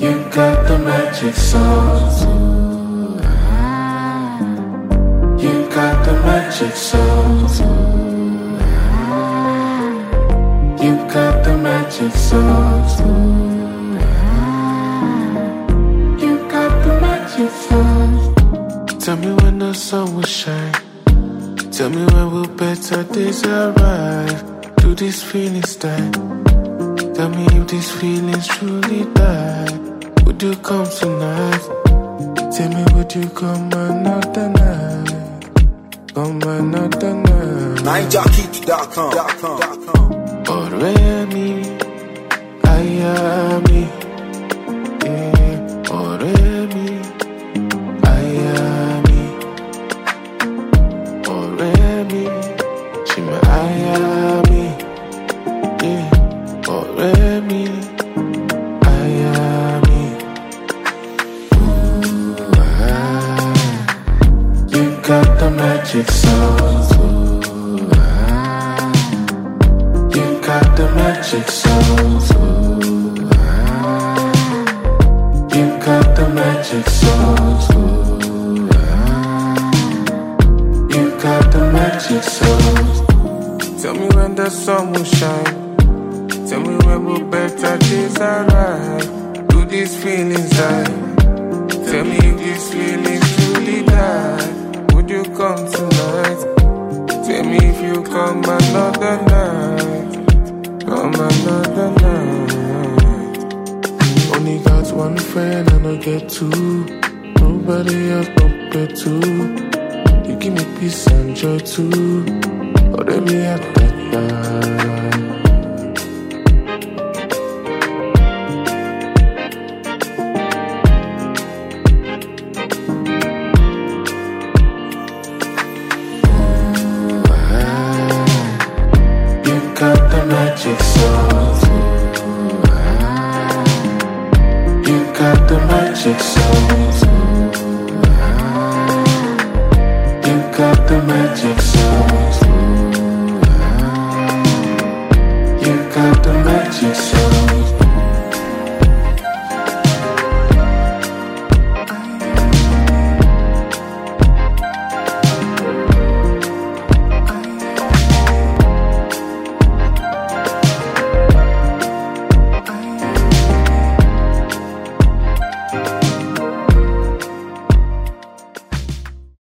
You got the magic sauce. You got the magic sauce. You got the magic sauce. You got the magic sauce. Tell me when the sun will shine. Tell me when will better days arrive. Do these feelings die? Tell me if these feelings truly die. Would you come tonight? Tell me would you come another night? Come another night. NineJockey.com. Ọ̀rẹ́ mi, aya mi, yeah. Ọ̀rẹ́ mi, aya mi. Ọ̀rẹ́ mi, she my aya mi, yeah. Ọ̀rẹ́ mi, aya mi. Ooh, you got the magic sauce. Ooh, you got the magic sauce. Ooh, you got the magic sauce. Ooh, you got the magic sauce. Tell me when the sun will shine. Tell me when will better days arrive. Do these feelings die? Tell me if these feelings truly die. Would you come tonight? Tell me if you come another night. Come another night. Only got one friend and I get two. Nobody else compared to. You give me peace and joy too. Oh, let me at that time. You got the magic sauce.